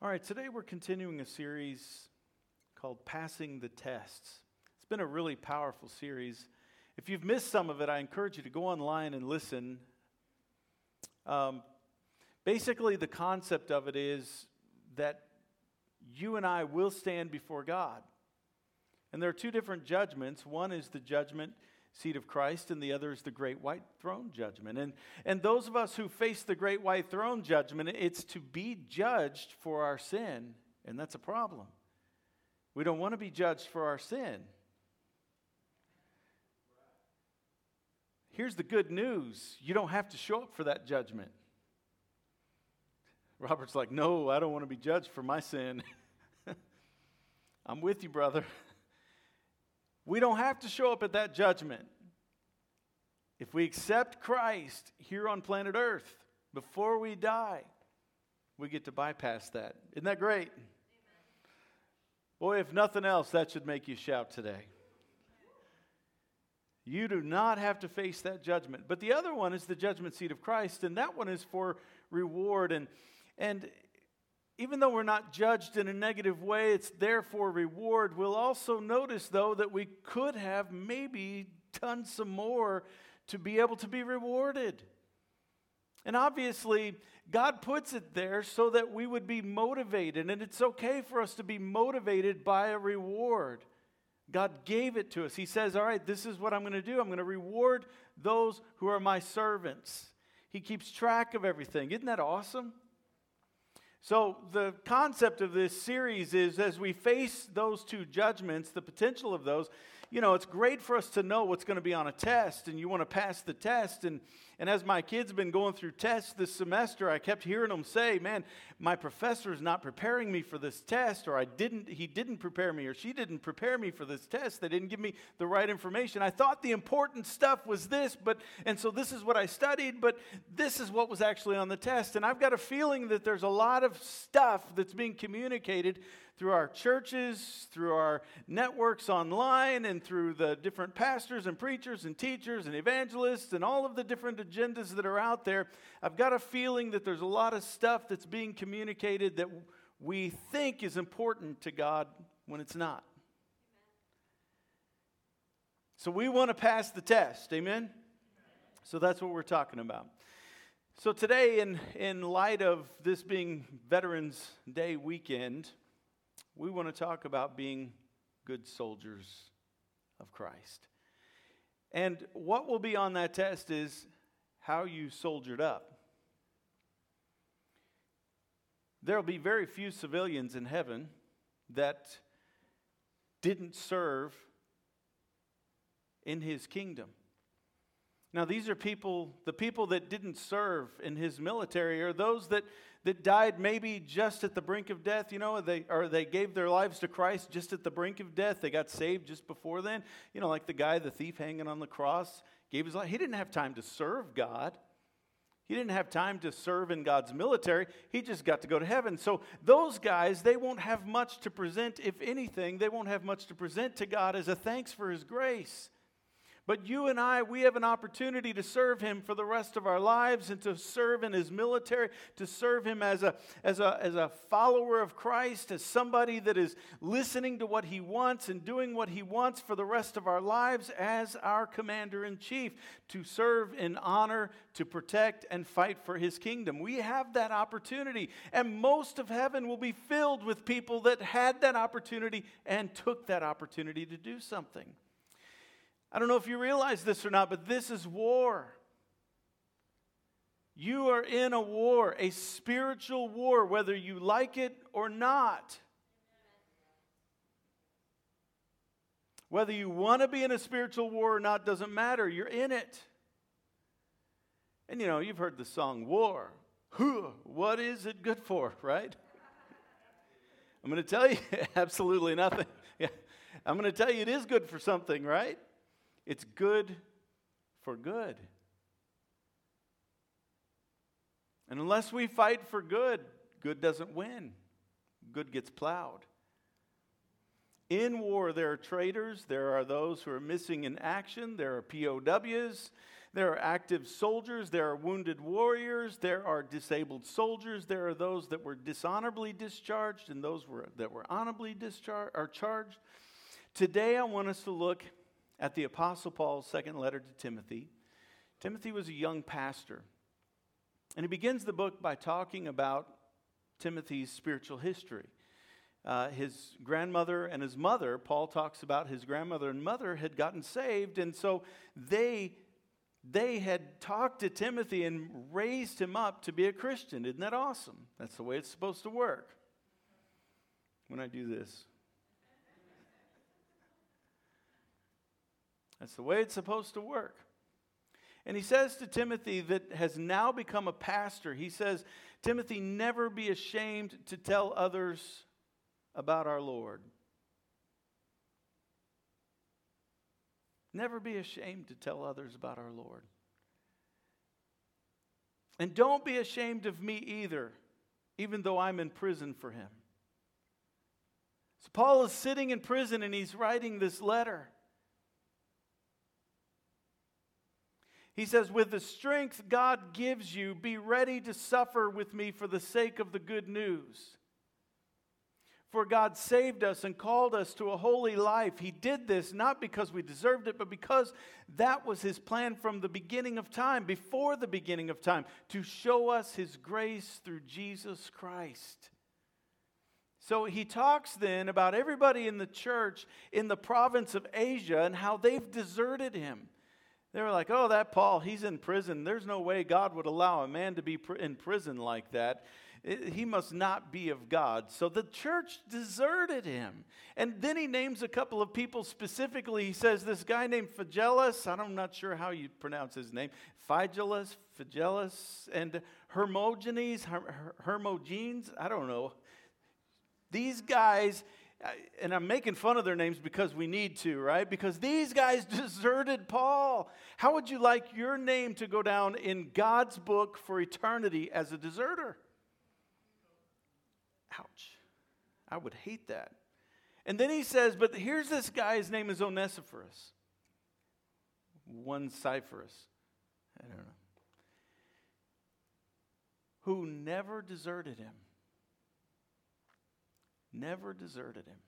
All right, today we're continuing a series called Passing the Tests. It's been a really powerful series. If you've missed some of it, I encourage you to go online and listen. Basically, the concept of it is that you and I will stand before God. And there are two different judgments. One is the judgment seat of Christ, and the other is the great white throne judgment. And those of us who face the great white throne judgment, it's to be judged for our sin, and that's a problem. We don't want to be judged for our sin. Here's the good news. You don't have to show up for that judgment. Robert's like, no, I don't want to be judged for my sin. I'm with you, brother. We don't have to show up at that judgment. If we accept Christ here on planet Earth, before we die, we get to bypass that. Isn't that great? Amen. Boy, if nothing else, that should make you shout today. You do not have to face that judgment. But the other one is the judgment seat of Christ, and that one is for reward. And even though we're not judged in a negative way, it's there for reward. We'll also notice, though, that we could have maybe done some more to be able to be rewarded. And obviously, God puts it there so that we would be motivated. And it's okay for us to be motivated by a reward. God gave it to us. He says, all right, this is what I'm going to do. I'm going to reward those who are my servants. He keeps track of everything. Isn't that awesome? So the concept of this series is, as we face those two judgments, the potential of those, it's great for us to know what's going to be on a test, and you want to pass the test. And as my kids have been going through tests this semester, I kept hearing them say, man, my professor is not preparing me for this test, or he didn't prepare me, or she didn't prepare me for this test. They didn't give me the right information. I thought the important stuff was this, and so this is what I studied, but this is what was actually on the test. And I've got a feeling that there's a lot of stuff that's being communicated through our churches, through our networks online, and through the different pastors and preachers and teachers and evangelists and all of the different agendas that are out there. I've got a feeling that there's a lot of stuff that's being communicated that we think is important to God when it's not. So we want to pass the test, amen? So that's what we're talking about. So today, in light of this being Veterans Day weekend, we want to talk about being good soldiers of Christ. And what will be on that test is how you soldiered up. There will be very few civilians in heaven that didn't serve in His kingdom. Now, these are the people that didn't serve in His military are those that died maybe just at the brink of death, they gave their lives to Christ just at the brink of death. They got saved just before then. Like the thief hanging on the cross, gave his life. He didn't have time to serve God. He didn't have time to serve in God's military. He just got to go to heaven. So those guys, they won't have much to present, if anything. They won't have much to present to God as a thanks for His grace. But you and I, we have an opportunity to serve Him for the rest of our lives and to serve in His military, to serve Him as a follower of Christ, as somebody that is listening to what He wants and doing what He wants for the rest of our lives as our commander-in-chief, to serve in honor, to protect and fight for His kingdom. We have that opportunity, and most of heaven will be filled with people that had that opportunity and took that opportunity to do something. I don't know if you realize this or not, but this is war. You are in a war, a spiritual war, whether you like it or not. Whether you want to be in a spiritual war or not doesn't matter. You're in it. And you've heard the song, War. What is it good for, right? I'm going to tell you absolutely nothing. Yeah. I'm going to tell you it is good for something, right? It's good for good. And unless we fight for good, good doesn't win. Good gets plowed. In war, there are traitors. There are those who are missing in action. There are POWs. There are active soldiers, there are wounded warriors, there are disabled soldiers, there are those that were dishonorably discharged and those that were honorably discharged or charged. Today I want us to look at the Apostle Paul's second letter to Timothy. Timothy was a young pastor. And he begins the book by talking about Timothy's spiritual history. His grandmother and his mother, Paul talks about his grandmother and mother had gotten saved, and so they had talked to Timothy and raised him up to be a Christian. Isn't that awesome? That's the way it's supposed to work. When I do this. That's the way it's supposed to work. And he says to Timothy that has now become a pastor, he says, Timothy, never be ashamed to tell others about our Lord. Never be ashamed to tell others about our Lord. And don't be ashamed of me either, even though I'm in prison for him. So Paul is sitting in prison and he's writing this letter. He says, with the strength God gives you, be ready to suffer with me for the sake of the good news. For God saved us and called us to a holy life. He did this not because we deserved it, but because that was His plan from the beginning of time, before the beginning of time, to show us His grace through Jesus Christ. So he talks then about everybody in the church in the province of Asia and how they've deserted him. They were like, oh, that Paul, he's in prison. There's no way God would allow a man to be in prison like that. He must not be of God. So the church deserted him. And then he names a couple of people specifically. He says this guy named Phygellus, I'm not sure how you pronounce his name, Phygellus, and Hermogenes, Hermogenes, I don't know. These guys, and I'm making fun of their names because we need to, right? Because these guys deserted Paul. How would you like your name to go down in God's book for eternity as a deserter? Ouch. I would hate that. And then he says, but here's this guy, his name is Onesiphorus. Onesiphorus. I don't know. Who never deserted him. Never deserted him.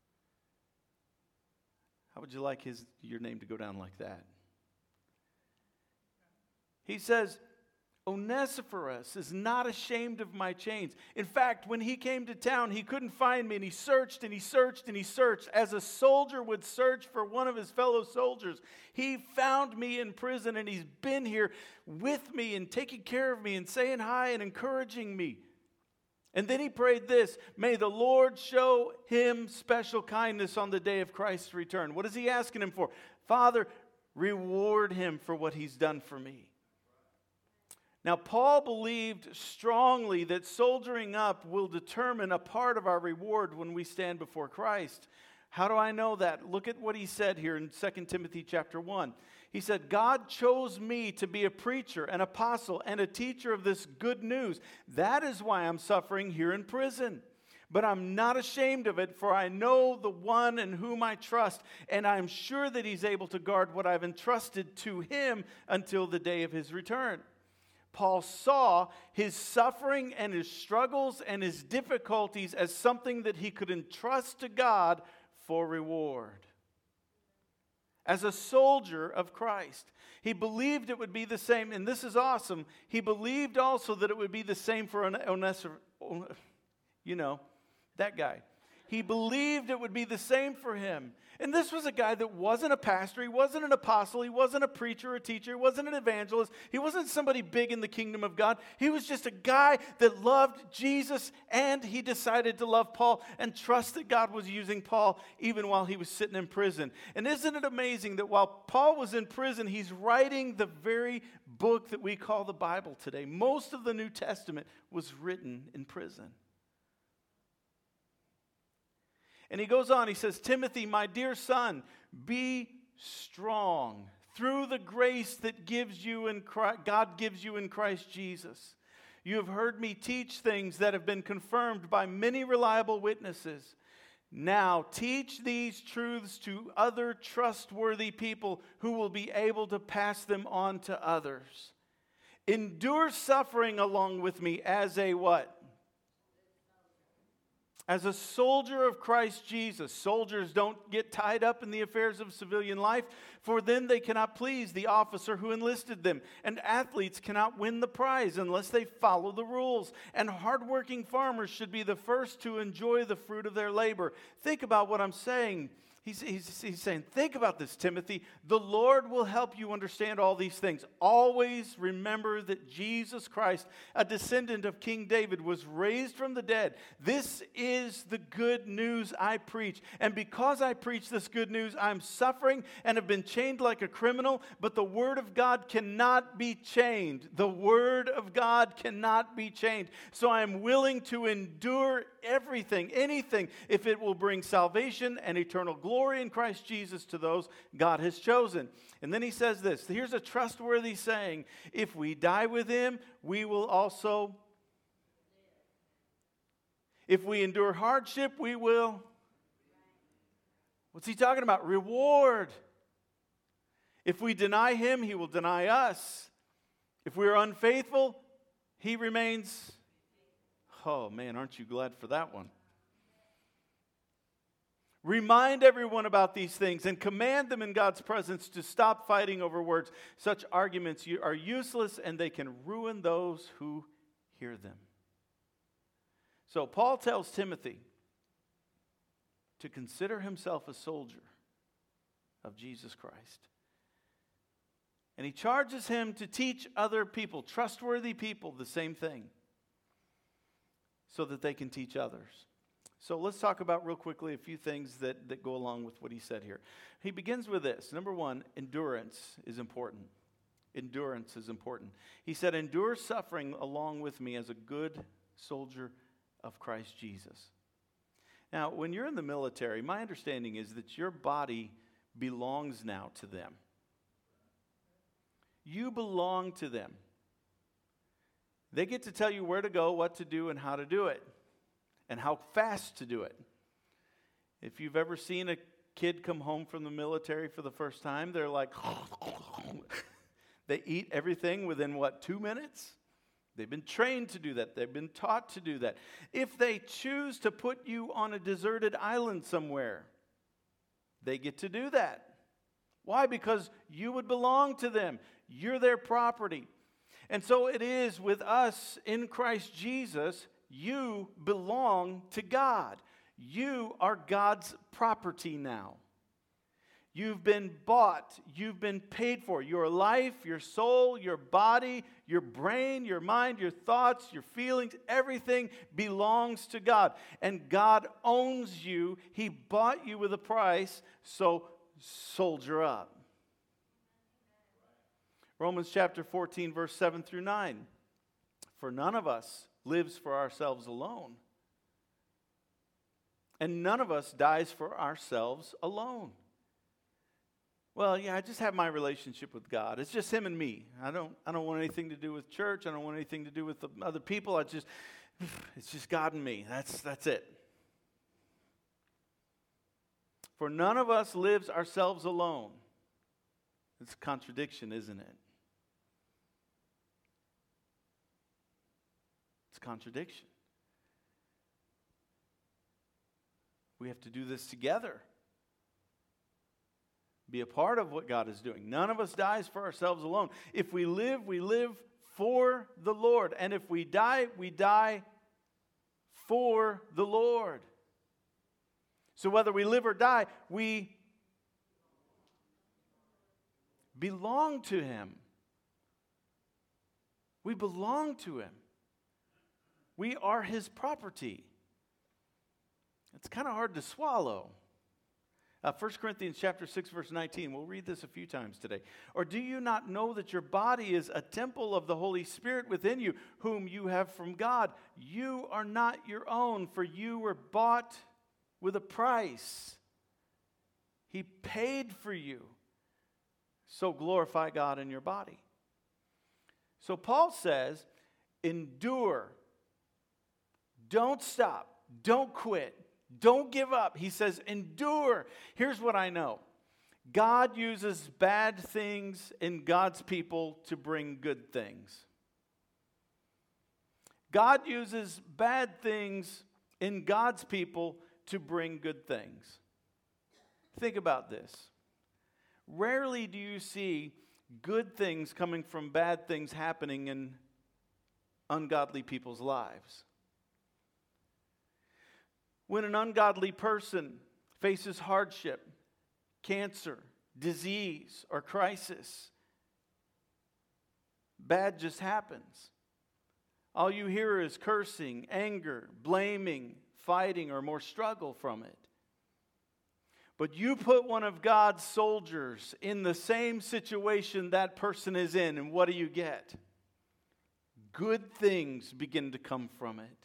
How would you like your name to go down like that? He says, Onesiphorus is not ashamed of my chains. In fact, when he came to town, he couldn't find me, and he searched and he searched and he searched. As a soldier would search for one of his fellow soldiers, he found me in prison, and he's been here with me and taking care of me and saying hi and encouraging me. And then he prayed this, may the Lord show him special kindness on the day of Christ's return. What is he asking him for? Father, reward him for what he's done for me. Now, Paul believed strongly that soldiering up will determine a part of our reward when we stand before Christ. How do I know that? Look at what he said here in 2 Timothy chapter 1. He said, God chose me to be a preacher, an apostle, and a teacher of this good news. That is why I'm suffering here in prison. But I'm not ashamed of it, for I know the one in whom I trust, and I'm sure that he's able to guard what I've entrusted to him until the day of his return. Paul saw his suffering and his struggles and his difficulties as something that he could entrust to God for reward. As a soldier of Christ, he believed it would be the same, and this is awesome. He believed also that it would be the same for Onesiphorus, that guy. He believed it would be the same for him. And this was a guy that wasn't a pastor, he wasn't an apostle, he wasn't a preacher or teacher, he wasn't an evangelist, he wasn't somebody big in the kingdom of God. He was just a guy that loved Jesus, and he decided to love Paul and trust that God was using Paul even while he was sitting in prison. And isn't it amazing that while Paul was in prison, he's writing the very book that we call the Bible today. Most of the New Testament was written in prison. And he goes on, he says, Timothy, my dear son, be strong through the grace that God gives you in Christ Jesus. You have heard me teach things that have been confirmed by many reliable witnesses. Now teach these truths to other trustworthy people who will be able to pass them on to others. Endure suffering along with me as a what? As a soldier of Christ Jesus. Soldiers don't get tied up in the affairs of civilian life, for then they cannot please the officer who enlisted them. And athletes cannot win the prize unless they follow the rules. And hardworking farmers should be the first to enjoy the fruit of their labor. Think about what I'm saying. He's saying, think about this, Timothy. The Lord will help you understand all these things. Always remember that Jesus Christ, a descendant of King David, was raised from the dead. This is the good news I preach. And because I preach this good news, I'm suffering and have been chained like a criminal. But the Word of God cannot be chained. The Word of God cannot be chained. So I am willing to endure everything, anything, if it will bring salvation and eternal glory in Christ Jesus to those God has chosen. And then he says this. Here's a trustworthy saying. If we die with him, we will also. If we endure hardship, we will. What's he talking about? Reward. If we deny him, he will deny us. If we are unfaithful, he remains. Oh man, aren't you glad for that one? Remind everyone about these things and command them in God's presence to stop fighting over words. Such arguments are useless and they can ruin those who hear them. So Paul tells Timothy to consider himself a soldier of Jesus Christ. And he charges him to teach other people, trustworthy people, the same thing so that they can teach others. So let's talk about real quickly a few things that go along with what he said here. He begins with this. Number one, endurance is important. Endurance is important. He said, endure suffering along with me as a good soldier of Christ Jesus. Now, when you're in the military, my understanding is that your body belongs now to them. You belong to them. They get to tell you where to go, what to do, and how to do it. And how fast to do it. If you've ever seen a kid come home from the military for the first time, they're like, they eat everything within 2 minutes? They've been trained to do that. They've been taught to do that. If they choose to put you on a deserted island somewhere, they get to do that. Why? Because you would belong to them. You're their property. And so it is with us in Christ Jesus. You belong to God. You are God's property now. You've been bought. You've been paid for. Your life, your soul, your body, your brain, your mind, your thoughts, your feelings, everything belongs to God. And God owns you. He bought you with a price, so soldier up. Romans chapter 14, verse 7 through 9. For none of us lives for ourselves alone. And none of us dies for ourselves alone. Well, yeah, I just have my relationship with God. It's just him and me. I don't want anything to do with church. I don't want anything to do with the other people. It's just God and me. That's it. For none of us lives ourselves alone. It's a contradiction, isn't it? Contradiction. We have to do this together. Be a part of what God is doing. None of us dies for ourselves alone. If we live for the Lord. And if we die for the Lord. So whether we live or die, we belong to him. We belong to him. We are his property. It's kind of hard to swallow. 1 Corinthians chapter 6, verse 19. We'll read this a few times today. Or do you not know that your body is a temple of the Holy Spirit within you, whom you have from God? You are not your own, for you were bought with a price. He paid for you. So glorify God in your body. So Paul says, endure. Don't stop. Don't quit. Don't give up. He says, endure. Here's what I know. God uses bad things in God's people to bring good things. God uses bad things in God's people to bring good things. Think about this. Rarely do you see good things coming from bad things happening in ungodly people's lives. When an ungodly person faces hardship, cancer, disease, or crisis, bad just happens. All you hear is cursing, anger, blaming, fighting, or more struggle from it. But you put one of God's soldiers in the same situation that person is in, and what do you get? Good things begin to come from it.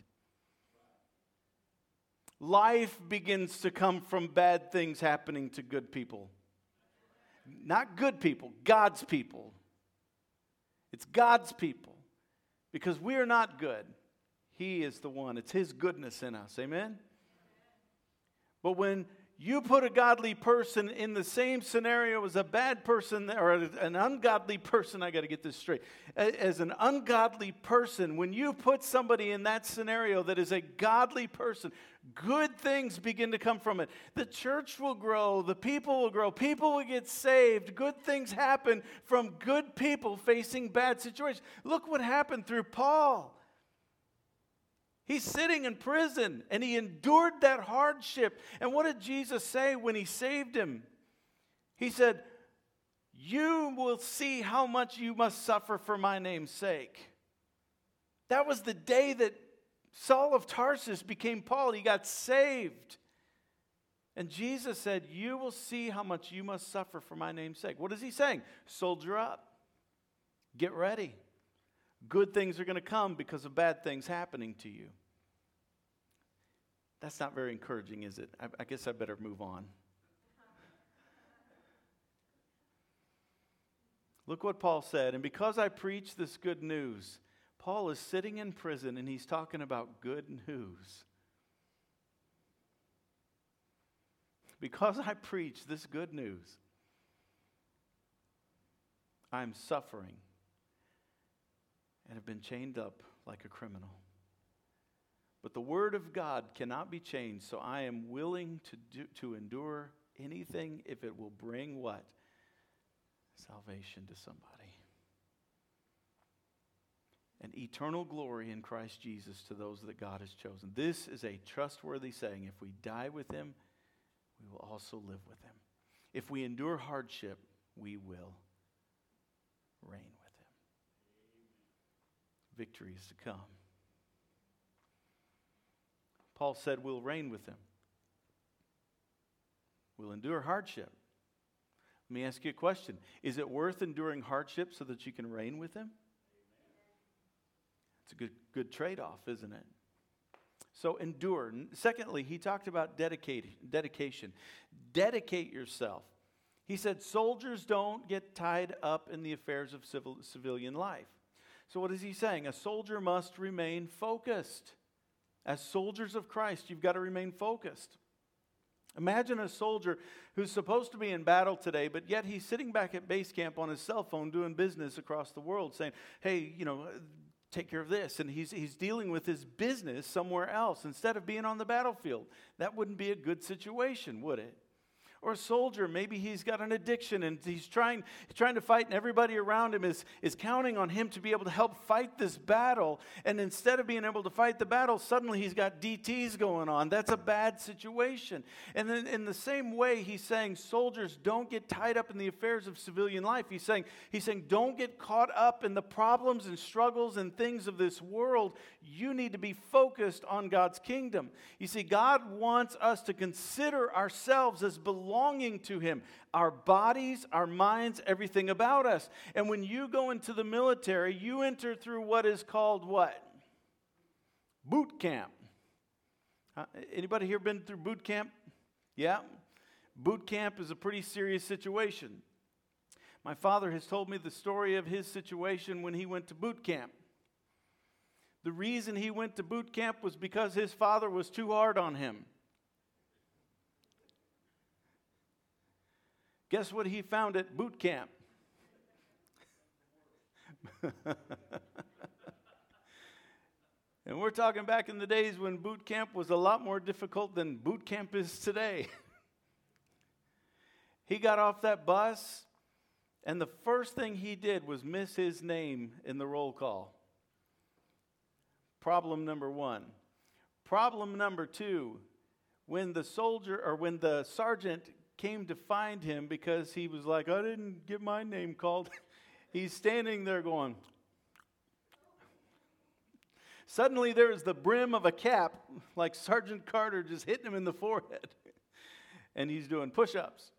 Life begins to come from bad things happening to good people. Not good people, God's people. It's God's people. Because we are not good. He is the one. It's His goodness in us. Amen? But when you put a godly person in the same scenario as a bad person or an ungodly person, I got to get this straight. As an ungodly person, when you put somebody in that scenario that is a godly person, good things begin to come from it. The church will grow. The people will grow. People will get saved. Good things happen from good people facing bad situations. Look what happened through Paul. He's sitting in prison, and he endured that hardship. And what did Jesus say when He saved him? He said, you will see how much you must suffer for my name's sake. That was the day that Saul of Tarsus became Paul. He got saved. And Jesus said, you will see how much you must suffer for my name's sake. What is He saying? Soldier up. Get ready. Good things are going to come because of bad things happening to you. That's not very encouraging, is it? I guess I better move on. Look what Paul said. And because I preach this good news, Paul is sitting in prison and he's talking about good news. Because I preach this good news, I'm suffering and have been chained up like a criminal. But the word of God cannot be changed, so I am willing to endure anything if it will bring what? Salvation to somebody. And eternal glory in Christ Jesus to those that God has chosen. This is a trustworthy saying. If we die with Him, we will also live with Him. If we endure hardship, we will reign with Him. Victory is to come. Paul said we'll reign with Him. We'll endure hardship. Let me ask you a question. Is it worth enduring hardship so that you can reign with Him? It's a good trade-off, isn't it? So endure. Secondly, he talked about dedication. Dedicate yourself. He said soldiers don't get tied up in the affairs of civilian life. So what is he saying? A soldier must remain focused. As soldiers of Christ, you've got to remain focused. Imagine a soldier who's supposed to be in battle today, but yet he's sitting back at base camp on his cell phone doing business across the world saying, hey, take care of this. And he's dealing with his business somewhere else instead of being on the battlefield. That wouldn't be a good situation, would it? Or a soldier, maybe he's got an addiction and he's trying to fight, and everybody around him is counting on him to be able to help fight this battle. And instead of being able to fight the battle, suddenly he's got DTs going on. That's a bad situation. And then in the same way, he's saying soldiers don't get tied up in the affairs of civilian life. He's saying don't get caught up in the problems and struggles and things of this world. You need to be focused on God's kingdom. You see, God wants us to consider ourselves as belonging to Him. Our bodies, our minds, everything about us. And when you go into the military, you enter through what is called what? Boot camp. Anybody here been through boot camp? Yeah? Boot camp is a pretty serious situation. My father has told me the story of his situation when he went to boot camp. The reason he went to boot camp was because his father was too hard on him. Guess what he found at boot camp? And we're talking back in the days when boot camp was a lot more difficult than boot camp is today. He got off that bus, and the first thing he did was miss his name in the roll call. Problem number one. Problem number two, when the sergeant came to find him because he was like, I didn't get my name called. He's standing there going. Suddenly there's the brim of a cap, like Sergeant Carter just hitting him in the forehead. And he's doing push-ups.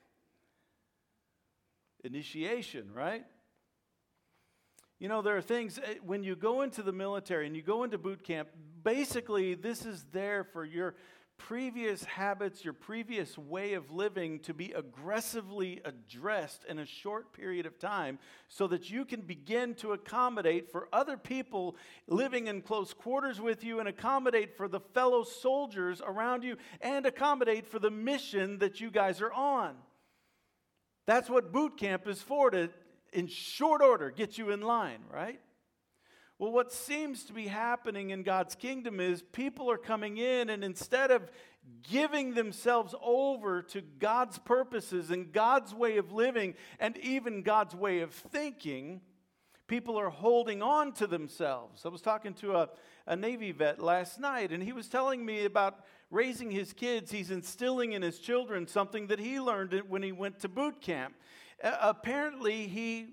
Initiation, right? You know, there are things, when you go into the military and you go into boot camp, basically this is there for your previous habits, your previous way of living to be aggressively addressed in a short period of time so that you can begin to accommodate for other people living in close quarters with you and accommodate for the fellow soldiers around you and accommodate for the mission that you guys are on. That's what boot camp is for, to, in short order, get you in line, right? Well, what seems to be happening in God's kingdom is people are coming in, and instead of giving themselves over to God's purposes and God's way of living and even God's way of thinking, people are holding on to themselves. I was talking to a Navy vet last night, and he was telling me about raising his kids. He's instilling in his children something that he learned when he went to boot camp. Apparently, he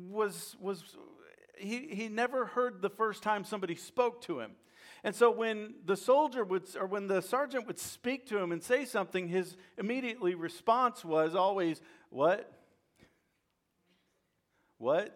never heard the first time somebody spoke to him. And so when the sergeant would speak to him and say something, his immediately response was always, "What? What?"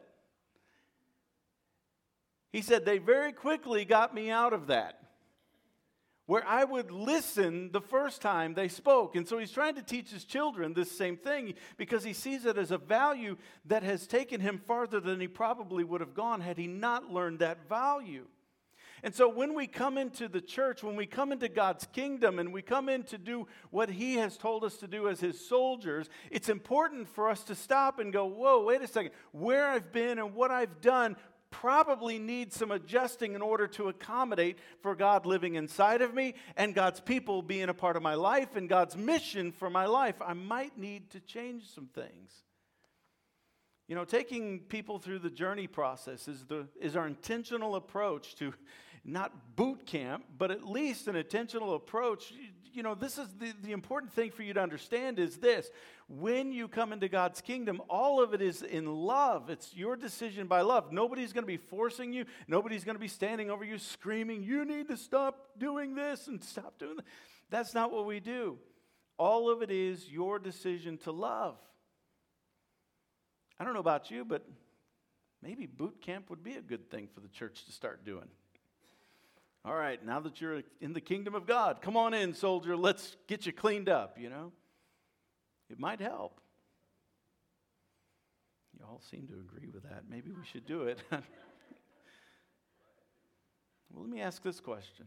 He said, they very quickly got me out of that, where I would listen the first time they spoke. And so he's trying to teach his children this same thing because he sees it as a value that has taken him farther than he probably would have gone had he not learned that value. And so when we come into the church, when we come into God's kingdom and we come in to do what he has told us to do as his soldiers, it's important for us to stop and go, whoa, wait a second. Where I've been and what I've done probably needs some adjusting in order to accommodate for God living inside of me and God's people being a part of my life and God's mission for my life. I might need to change some things. You know, taking people through the journey process is our intentional approach to not boot camp, but at least an intentional approach. You know, this is the important thing for you to understand is this. When you come into God's kingdom, all of it is in love. It's your decision by love. Nobody's going to be forcing you. Nobody's going to be standing over you screaming, you need to stop doing this and stop doing that. That's not what we do. All of it is your decision to love. I don't know about you, but maybe boot camp would be a good thing for the church to start doing. All right, now that you're in the kingdom of God, come on in, soldier, let's get you cleaned up, you know. It might help. You all seem to agree with that. Maybe we should do it. Well, let me ask this question.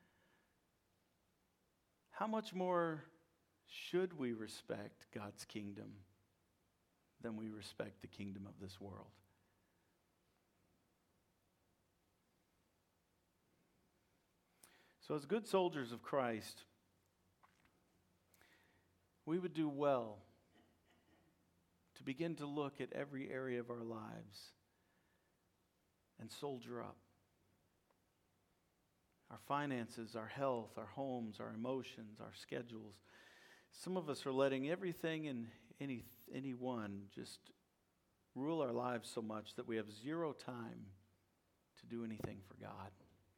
How much more should we respect God's kingdom than we respect the kingdom of this world? So as good soldiers of Christ, we would do well to begin to look at every area of our lives and soldier up. Our finances, our health, our homes, our emotions, our schedules. Some of us are letting everything and anyone just rule our lives so much that we have zero time to do anything for God.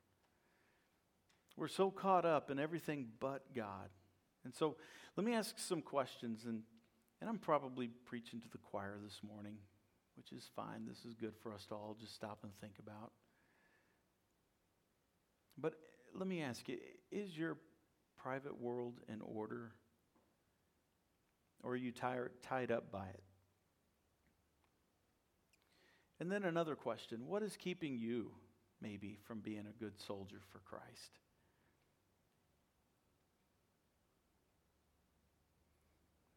We're so caught up in everything but God. And so let me ask some questions, and I'm probably preaching to the choir this morning, which is fine. This is good for us to all just stop and think about. But let me ask you, is your private world in order? Or are you tied up by it? And then another question, what is keeping you maybe from being a good soldier for Christ?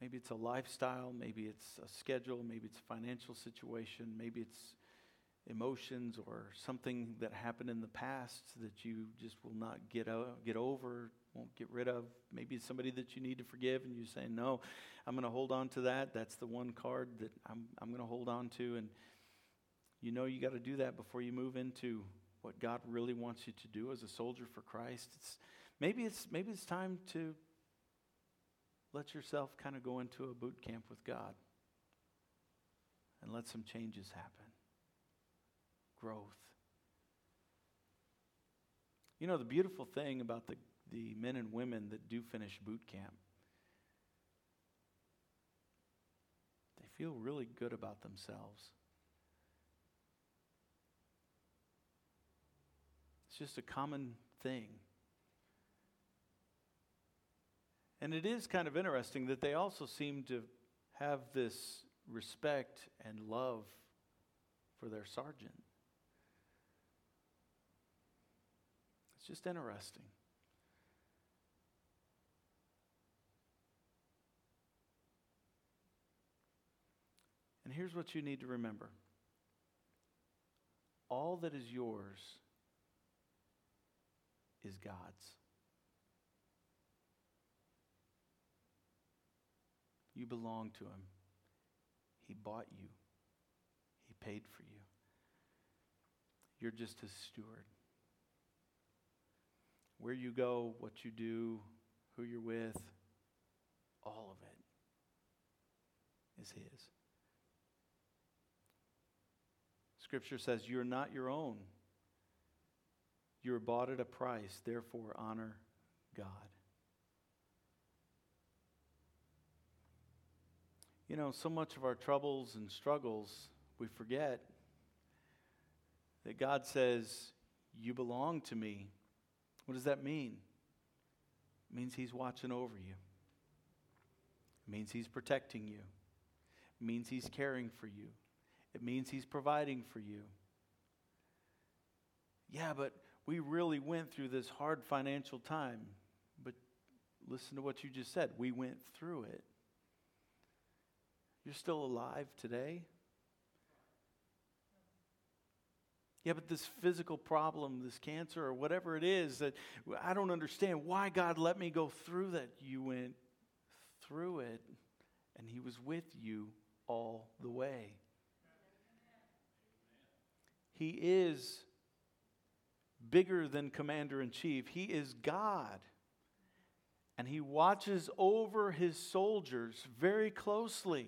Maybe it's a lifestyle, maybe it's a schedule, maybe it's a financial situation, maybe it's emotions or something that happened in the past that you just will not get over, won't get rid of. Maybe it's somebody that you need to forgive and you're saying, no, I'm going to hold on to that. That's the one card that I'm going to hold on to. And you know you got to do that before you move into what God really wants you to do as a soldier for Christ. Maybe it's time to let yourself kind of go into a boot camp with God and let some changes happen. Growth. You know, the beautiful thing about the men and women that do finish boot camp, they feel really good about themselves. It's just a common thing. And it is kind of interesting that they also seem to have this respect and love for their sergeant. It's just interesting. And here's what you need to remember. All that is yours is God's. You belong to Him. He bought you. He paid for you. You're just His steward. Where you go, what you do, who you're with, all of it is His. Scripture says you're not your own. You were bought at a price, therefore honor God. You know, so much of our troubles and struggles, we forget that God says, you belong to me. What does that mean? It means He's watching over you. It means He's protecting you. It means He's caring for you. It means He's providing for you. Yeah, but we really went through this hard financial time. But listen to what you just said. We went through it. You're still alive today. Yeah, but this physical problem, this cancer or whatever it is, that I don't understand why God let me go through that. You went through it, and He was with you all the way. He is bigger than commander-in-chief. He is God. And He watches over His soldiers very closely.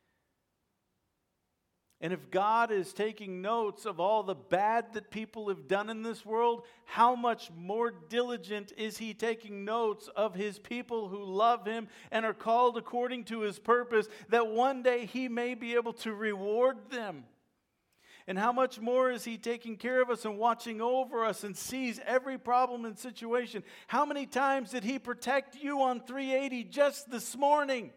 And if God is taking notes of all the bad that people have done in this world, how much more diligent is He taking notes of His people who love Him and are called according to His purpose, that one day He may be able to reward them? And how much more is He taking care of us and watching over us and sees every problem and situation? How many times did He protect you on 380 just this morning?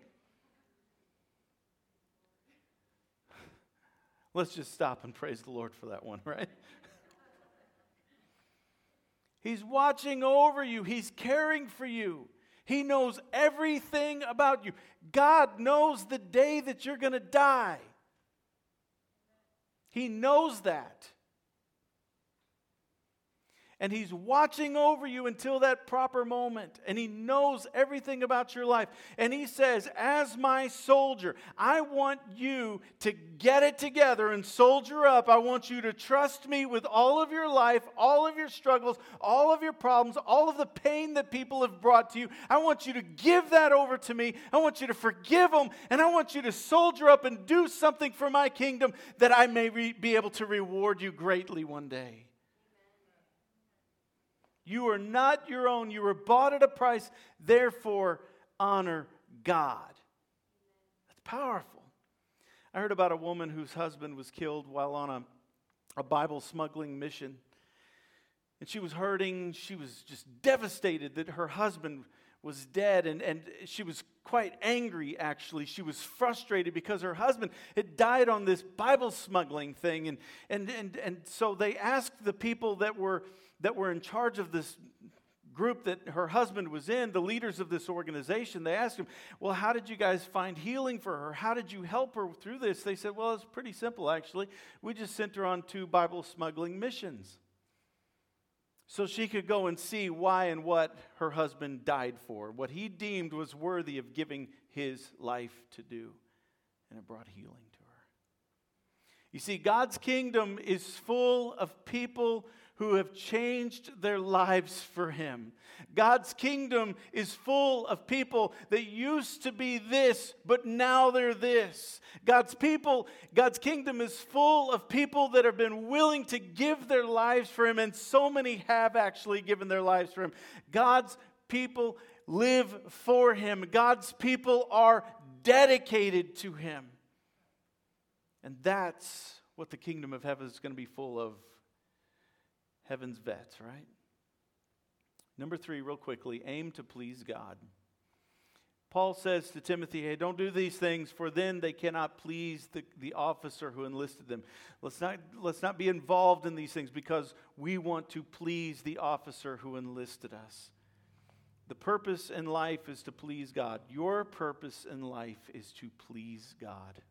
Let's just stop and praise the Lord for that one, right? He's watching over you. He's caring for you. He knows everything about you. God knows the day that you're going to die. He knows that. And He's watching over you until that proper moment. And He knows everything about your life. And He says, as my soldier, I want you to get it together and soldier up. I want you to trust me with all of your life, all of your struggles, all of your problems, all of the pain that people have brought to you. I want you to give that over to me. I want you to forgive them. And I want you to soldier up and do something for my kingdom that I may be able to reward you greatly one day. You are not your own. You were bought at a price. Therefore, honor God. That's powerful. I heard about a woman whose husband was killed while on a Bible smuggling mission. And she was hurting. She was just devastated that her husband was dead. And she was quite angry, actually. She was frustrated because her husband had died on this Bible smuggling thing. And so they asked the people that were in charge of group that her husband was in, the leaders of this organization, they asked him, well, how did you guys find healing for her? How did you help her through this? They said, well, it's pretty simple, actually. We just sent her on 2 Bible smuggling missions so she could go and see why and what her husband died for, what he deemed was worthy of giving his life to do. And it brought healing to her. You see, God's kingdom is full of people who have changed their lives for Him. God's kingdom is full of people that used to be this, but now they're this. God's kingdom is full of people that have been willing to give their lives for Him, and so many have actually given their lives for Him. God's people live for Him. God's people are dedicated to Him. And that's what the kingdom of heaven is going to be full of. Heaven's vets, right? Number 3, real quickly, aim to please God. Paul says to Timothy, hey, don't do these things, for then they cannot please the officer who enlisted them. Let's not be involved in these things because we want to please the officer who enlisted us. The purpose in life is to please God. Your purpose in life is to please God.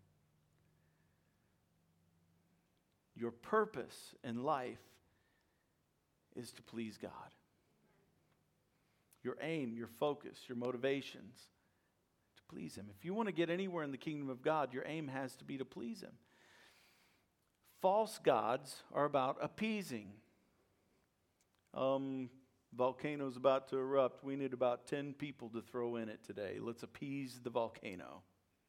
Your purpose in life is to please God. Your aim, your focus, your motivations, to please Him. If you want to get anywhere in the kingdom of God, your aim has to be to please Him. False gods are about appeasing. Volcano's about to erupt. We need about 10 people to throw in it today. Let's appease the volcano.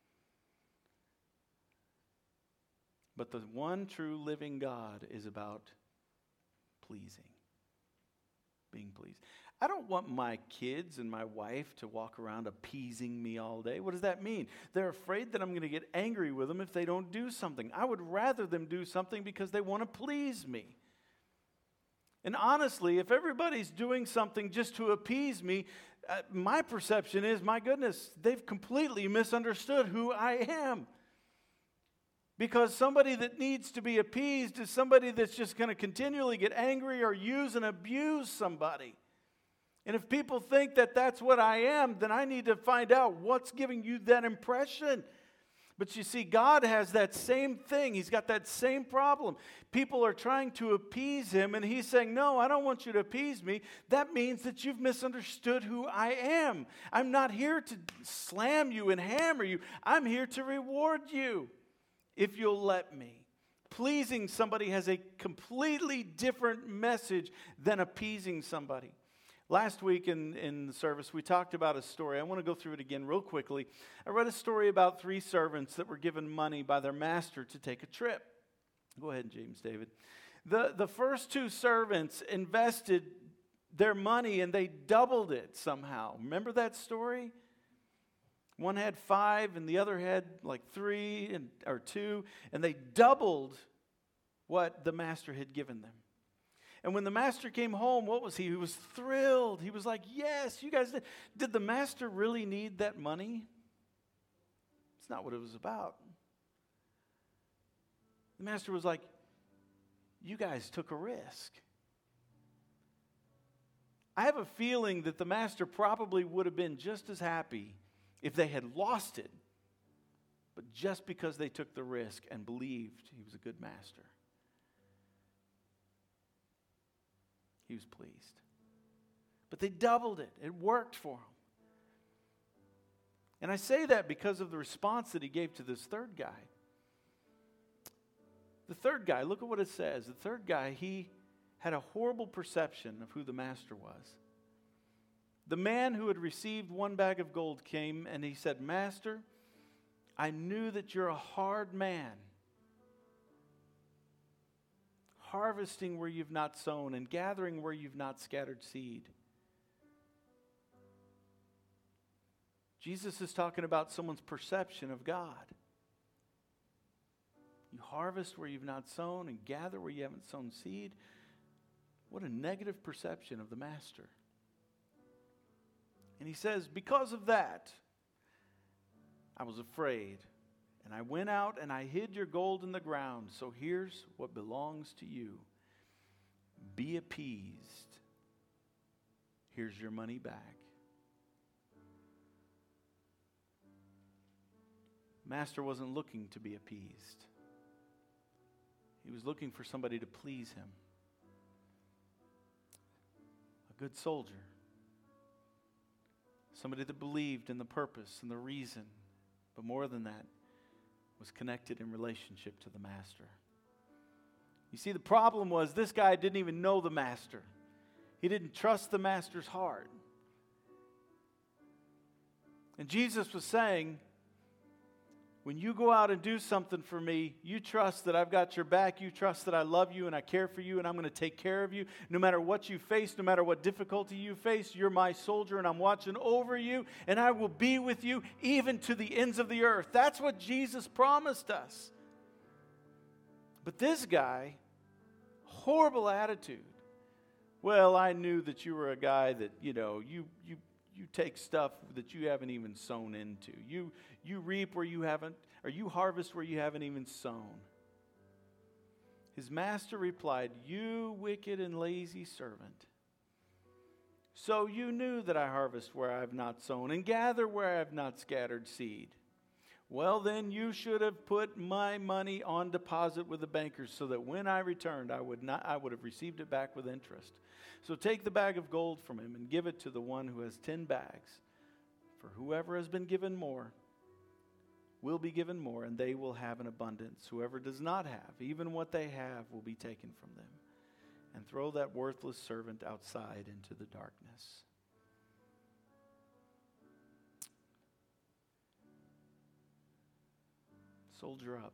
But the one true living God is about pleasing. Being pleased. I don't want my kids and my wife to walk around appeasing me all day. What does that mean? They're afraid that I'm going to get angry with them if they don't do something. I would rather them do something because they want to please me. And honestly, if everybody's doing something just to appease me, my perception is, my goodness, they've completely misunderstood who I am. Because somebody that needs to be appeased is somebody that's just going to continually get angry or use and abuse somebody. And if people think that that's what I am, then I need to find out what's giving you that impression. But you see, God has that same thing. He's got that same problem. People are trying to appease Him, and He's saying, no, I don't want you to appease me. That means that you've misunderstood who I am. I'm not here to slam you and hammer you. I'm here to reward you. If you'll let me. Pleasing somebody has a completely different message than appeasing somebody. Last week in the service, we talked about a story. I want to go through it again real quickly. I read a story about 3 servants that were given money by their master to take a trip. Go ahead, James David. The first 2 servants invested their money and they doubled it somehow. Remember that story? One had 5 and the other had like 3 or 2, and they doubled what the master had given them. And when the master came home, what was he? He was thrilled. He was like, yes, you guys did. Did the master really need that money? It's not what it was about. The master was like, you guys took a risk. I have a feeling that the master probably would have been just as happy if they had lost it, but just because they took the risk and believed he was a good master. He was pleased. But they doubled it. It worked for him. And I say that because of the response that he gave to this third guy. The third guy, look at what it says. The third guy, he had a horrible perception of who the master was. The man who had received 1 bag of gold came and he said, Master, I knew that you're a hard man, harvesting where you've not sown and gathering where you've not scattered seed. Jesus is talking about someone's perception of God. You harvest where you've not sown and gather where you haven't sown seed. What a negative perception of the master. And he says, because of that, I was afraid. And I went out and I hid your gold in the ground. So here's what belongs to you. Be appeased. Here's your money back. Master wasn't looking to be appeased. He was looking for somebody to please him. A good soldier. Somebody that believed in the purpose and the reason, but more than that, was connected in relationship to the master. You see, the problem was this guy didn't even know the master. He didn't trust the master's heart. And Jesus was saying, when you go out and do something for me, you trust that I've got your back. You trust that I love you and I care for you and I'm going to take care of you. No matter what you face, no matter what difficulty you face, you're my soldier and I'm watching over you and I will be with you even to the ends of the earth. That's what Jesus promised us. But this guy, horrible attitude. Well, I knew that you were a guy that, you take stuff that you haven't even sown into. You reap where you haven't, or you harvest where you haven't even sown. His master replied, "You wicked and lazy servant. So you knew that I harvest where I have not sown and gather where I have not scattered seed. Well, then you should have put my money on deposit with the bankers so that when I returned, I would have received it back with interest. So take the bag of gold from him and give it to the one who has 10 bags. For whoever has been given more will be given more, and they will have an abundance. Whoever does not have, even what they have will be taken from them. And throw that worthless servant outside into the darkness." Soldier up.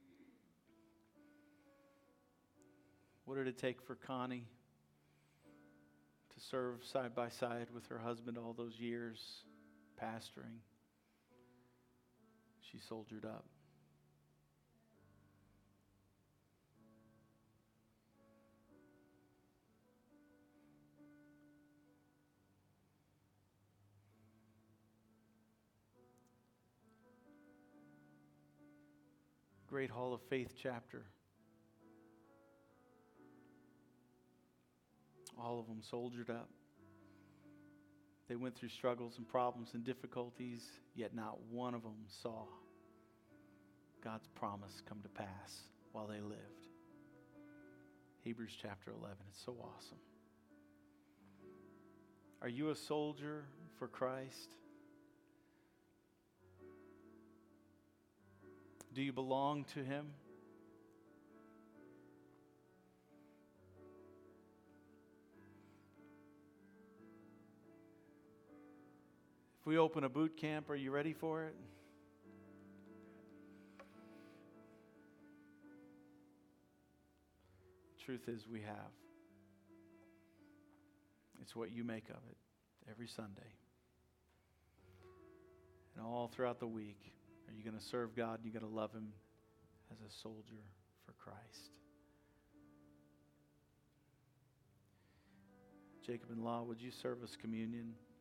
What did it take for Connie to serve side by side with her husband all those years pastoring? She soldiered up. Great Hall of Faith chapter. All of them soldiered up. They went through struggles and problems and difficulties, yet not one of them saw God's promise come to pass while they lived. Hebrews chapter 11. It's so awesome. Are you a soldier for Christ? Do you belong to Him? If we open a boot camp, are you ready for it? Truth is, we have. It's what you make of it every Sunday. And all throughout the week, are you going to serve God? You're going to love Him as a soldier for Christ. Jacob and Law, would you serve us communion?